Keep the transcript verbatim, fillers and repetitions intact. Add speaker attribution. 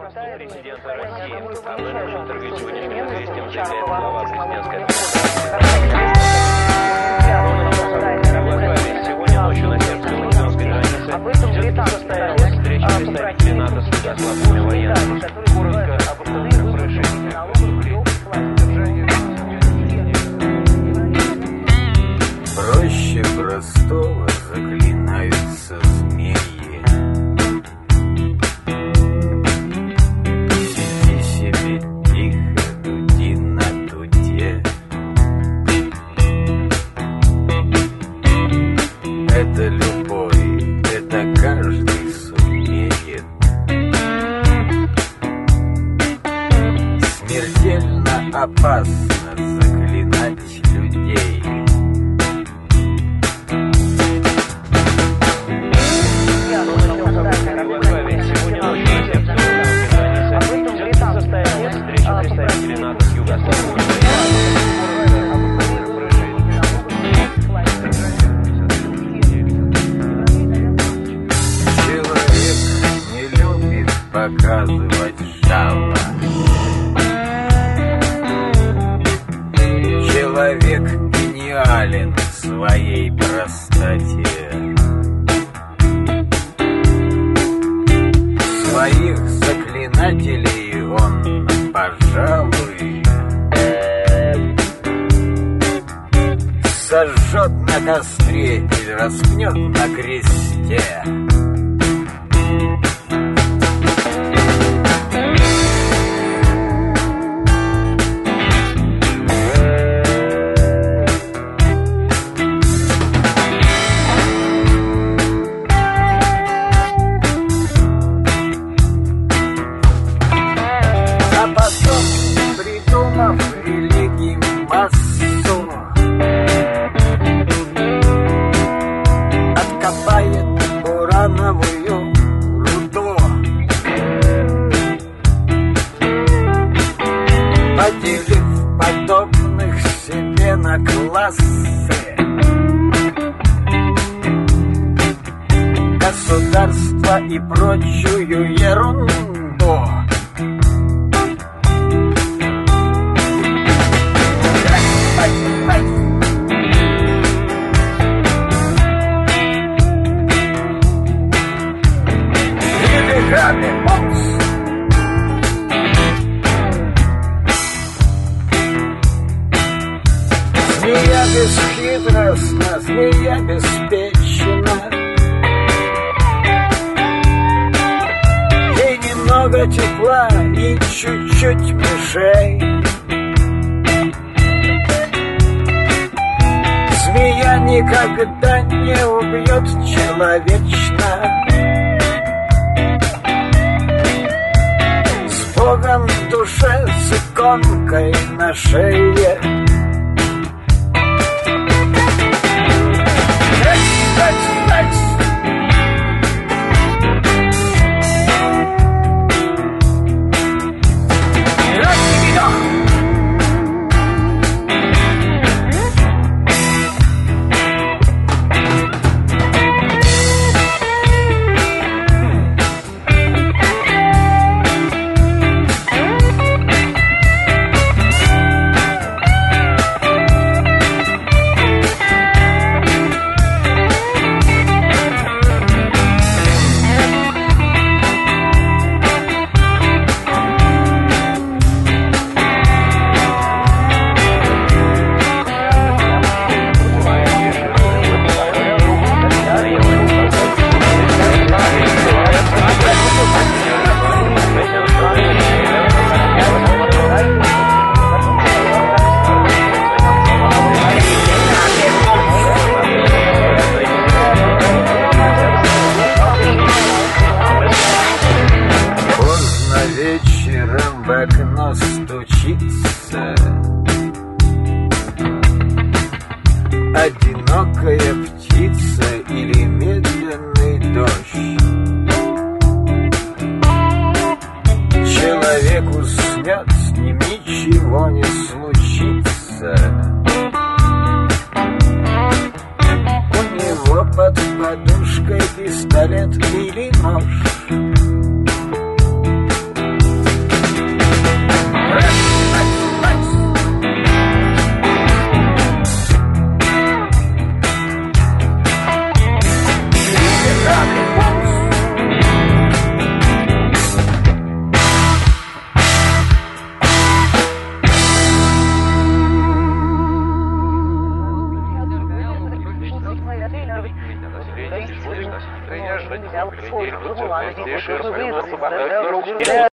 Speaker 1: Президента России. Об этом в интервью сегодняшним известиям заявляет глава президентской администрации. Сегодня ночью на сербско-македонской границе состоялась встреча представителей НАТО с югославскими военными. Коротко об основных происшествиях.
Speaker 2: Проще простого заклинаются змеи. Сиди себе тихо, дуди на дуде. Это любой, это каждый сумеет. Смертельно опасно заклинать людей. Показывать жало. Человек гениален в своей простоте. Своих заклинателей он, пожалуй, сожжет на костре или распнет на кресте. Религии массу откопает урановую руду, поделив подобных себе на классы, государства и прочую ерунду. Змея бесхитростна, змея беспечна. Ей немного тепла и чуть-чуть мышей. Змея никогда не убьет человечно. С Богом в душе, с иконкой на шее. Вечером в окно стучится одинокая птица или медленный дождь. Человек уснет, с ним ничего не случится. У него под подушкой пистолет или нож.
Speaker 1: Наследие,